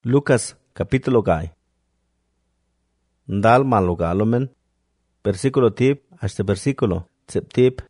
Lucas capítulo gay. Ndal malugalomen. Versículo tip hasta versículo tip.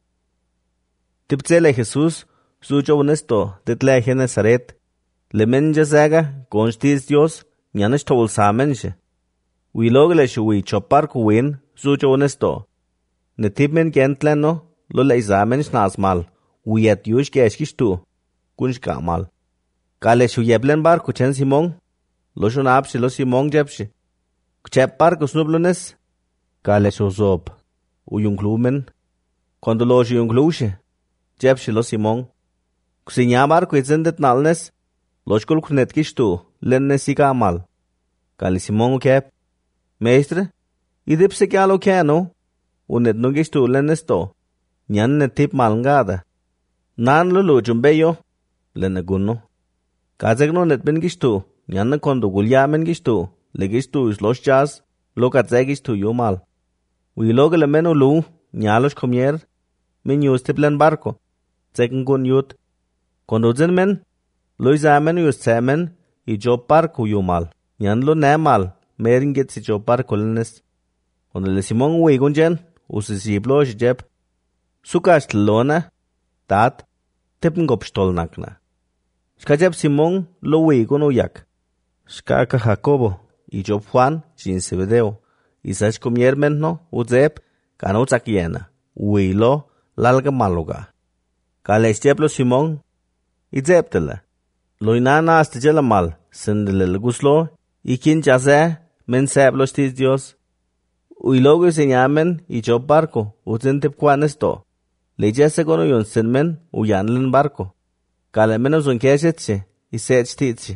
Tipzele Jesús, suyo honesto, detle Genesaret. Le menja zaga, constis Dios, ñanish tol samenje. Wilogle shui chopar kuwin, suyo honesto. Ne tipmen gentleno, lo le examens nasmal. Uyat yush geshkishtu, kunsh kamal. Kale shuyeblen bar kuchen Simón, lo shunapshi lo Simón jepshi. Kuchep bar kusnublunes, kale shuzop, uyunklumen, kondo lo uyunklushe, jepshi lo Simón. Kusinyamar kuizendet nalnes, lo shkul kunet kishtu, lenne sikamal. Kale Simón ukep, Meistre, idipse kyalo kyano, unet nugishtu lennesto, nyan ne tip malngada. Nan lo jumbeyo, lenne gunno. Kazegno net ben gishtu, nyanna kondo gulyamen gishtu, le gishtu islosh jazz, lo katzegishtu yumal. Uiloge le menu lu, nyalosh komier, min yustiplen barco, zegen gun yut. Kondo zen men, lo izamen yustzemen, I job barco yumal, nyan lo nemal, merin get si job barco lenes. Kondo le Simon wigun jen, usisiblo jeb. Sukash lona, tat, tippen gopstol nakna. Skajab Simón lo wigun uyak. Skaka Jacobo, y Job Juan, sin Zebedeo. Y sach comiermen no, uzeb, kano zakiena. Uilo, lalga maluga. Kale steplo Simón, y zeptele. Lo inana astijela mal, sendele guslo, y kin jaze, men seblo stis Dios. Uilogo senyamen, y Job barco, uzentep Juan esto. Le jese gono yon senmen, uyanlen barco. Kale menos un kesetse, y sech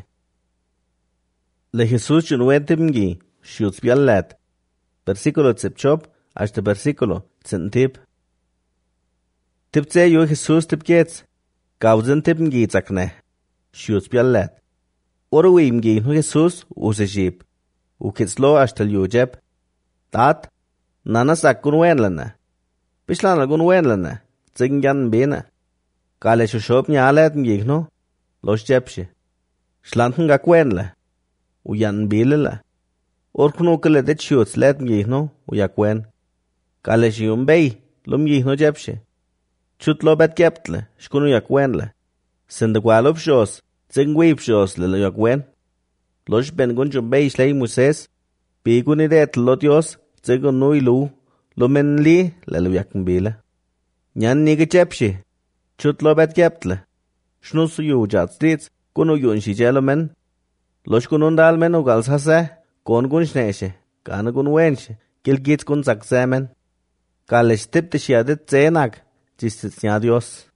Le Jesús chunwente mgi, shutz biallet. Versículo tsepchop, hasta versículo tsentip. Tiptse yo Jesús tipgetz, kauzen tip mgi zakne, shutz biallet. Oro mgi no Jesús usejip, ukitzlo hasta yujeb. Tat, nana sakun wenlana. Bishlan agun wenlana, zingyan bena. Kale shushop nyalet mgihno, los jepshi. Schlanten gakwenle, uyan bilele. Orknukele de chutz let mgihno, uyakwen. Kale shiumbei, lo mgihno jepshi. Chutlo bet keptle, shkunu yakwenle. Sendegwalop shos, zingwip shos lele yakwen. Los bengun jumbei shlei Muses, bigun idet lo Dios, zigun nuilu, lo menli lele yakmbile. Nyan nige jepshi. Chutlo bet keptle. Shnusu yu jatstitz, kunu yun shijelomen. Losh kunun dalmen ugals hase, kon gun shneshe, kana gun wenshe, kilgitz kun zakzemen. Kalesh tipte shiadet zenak, jistitz nya Dios.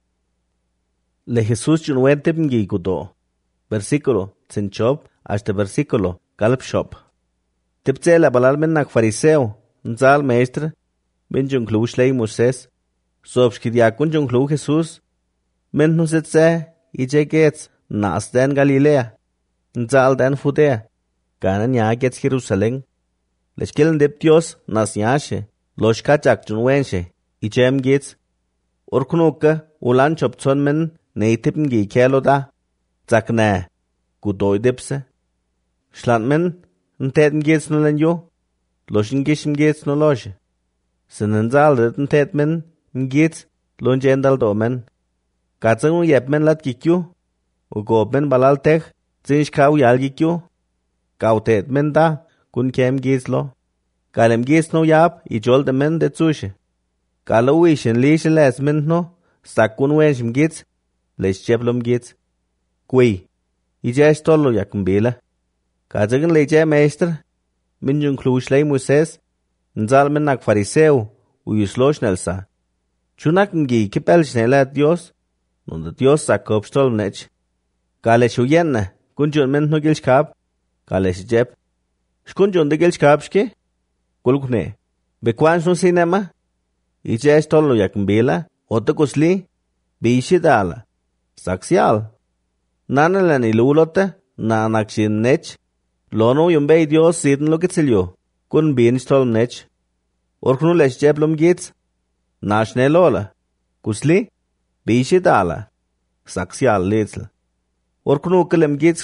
Le Jesús chunwente mgi kudo. Versículo, tzinchop, hasta versículo, kalpshop. Tipte la balalmen nak fariseo, nzal maestre, bin junklu shlei Moses. Sobshkidiakun junklu Jesús, men nusetze, ijegetz, nas den Galilea, nzal den Judea, kana nya getz Jerusalem. Leshkilen dip Dios nas nyashe, loshkachak junwenshe, ijem getz. Orkunuka, ulan choptson men, neitipn gi kelo da, zakne, gudoy dipse. Schlant men, nteten getz nulen yo, loshin gishim getz no loshe. Sinenzal ditten tet men, mgitz, lonjendal domen. Katzang yepmen lat kikyu, ugobmen balaltech, zinsh kau yal kikyu. Kautet men da, kun kem gizlo. Kalem giz no yap, ijol de men de zushe. Kala uishen lishe les men no, sakun wensh mgitz, lesh cheplom gitz. Kui, ijesh tolo yakumbila. Katzang leje meester, minjun kluishlei Moses, nzal men nak fariseo, uyuslosh nelsa. Chunak mgi kipel shnelat Dios, donde Dios sacó pstolnech. Kale shuyenna, kunjun men no gilshkab, kale shjeb. Shkunjun de gilshkabshke? Kulkne. Bekwan shun sinema? Ije stolno yakmbila, otta kusli, bishidala. Saksial. Nanalan ilulote, nanakshin nech. Lono yumbei Dios sidn lo kitsilyo, kun bin stolnech. Orknu leshjeb lom gitz. Nashne lola. Kusli? Bishi dala. Saksial litl. Orkunu kelem gitsno,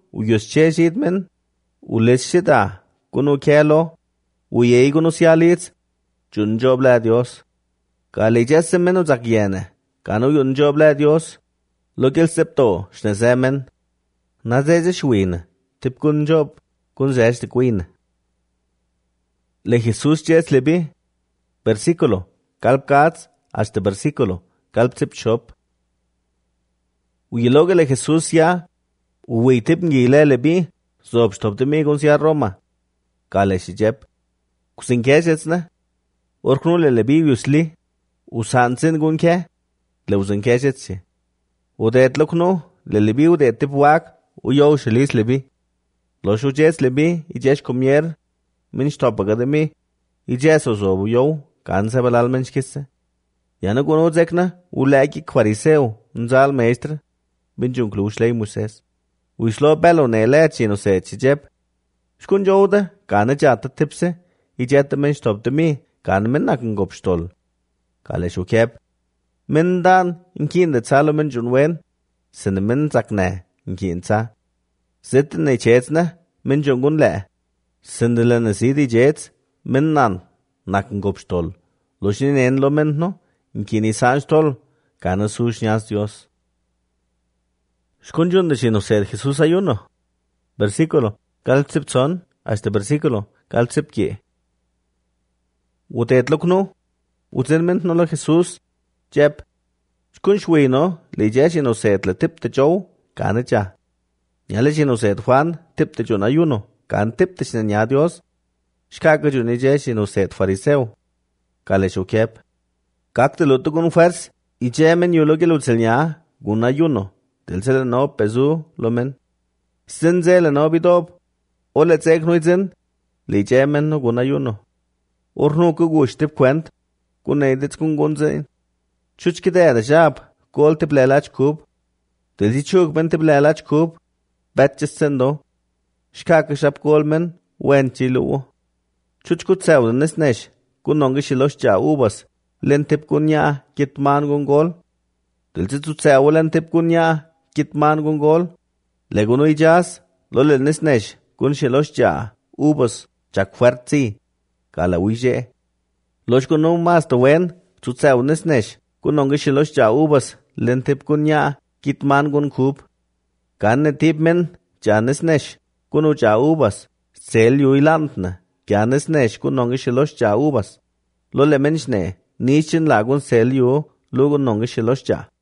uyuscheshit men, uleshita, kunu kelo, uyei kunu sialitz, chun jobla Dios. Kalejese men uzakyene, kanu yun jobla Dios, lokil septo, shnezemen, nazeze shwin, tip kun job, kun zesh tikwin. Le Jesús jes lebi, versículo, kalp katz, hasta versículo, kalp tip shop. Uyeloge le Jesús ya, uwitip ngile lebi, zob shtoptimi gun siya Roma. Kale shijep, kusin keshetsna, orknu le lebi yusli, usansin gun ke, le usin keshetsi. Udet loknu, le lebi udet tip wak, uyow shilis lebi. Lo shujes lebi, ijesh komier, min shtopagade ijes ozobu yow, kanse balal menshkisse. Yana gun uzekna, uleki kwariseu, nzal meistre, bin junklushlei Moses. Uislo belo ne lechi no se chijep. Shkun jowda, kane jata tipse, ijeta men shtopdemi, kane men naken gopstol. Kale shukep. Men dan, inkin de zalo men junwen, sene men zakne, inkin za. Zitten ne chetsna, men jungun le. Sendele ne sidi jets, men nan, naken gopstol. Loshin en lo men no, inkin isanstol, kane sush nyas Dios. Shkunjun de shino ser Jesús ayuno. Versículo, kaltsip son, hasta versículo, kaltsip ki. Utet lokno, utenment no lo Jesús, jep. Shkun shwino, le je shino set le tip te jow, kane ja. Nyale shino set Juan, tip te jon ayuno, kan tip te shina Dios. Shkaka juni je shino set fariseo. Kale shukep. Kakte luto gun fers, ije men yulo ke lutselnya, gun ayuno. Tilsele no pezu lomen. Sinzele no bidob. Ole tsek nuizen. Li jemen no gun ayuno. Urnu ku gush tip kwent. Gun eidits kun gunzein. Chuchki de shab. Kol tip lelach kub. Tilsi chuk ben tip lelach kub. Betches sendo. Shkaka shab kol men. Wen chiluo. Chuchku tsewden nisnesh. Kun nongi shilosh ja ubas. Len tip kun ya kitman gun gol. Tilsi tu tsewo len tip kun ya kitman gun gol. Leguno ijas, lo le nisnesh, kun shilosh ja, ubos, chak fuertzi, kala uije. Losh kun no mas to wen, tutsaw nisnesh, kun nongi shilosh ja ubos, len tip kun ya, kitman gun kub. Kan ne tip men, ja nisnesh, kun u ja ubos, sel yu ilandna, ja nisnesh, kun nongi shilosh ja ubos. Lo le menshne, nishin lagun sel yu, lugun nongi shilosh ja.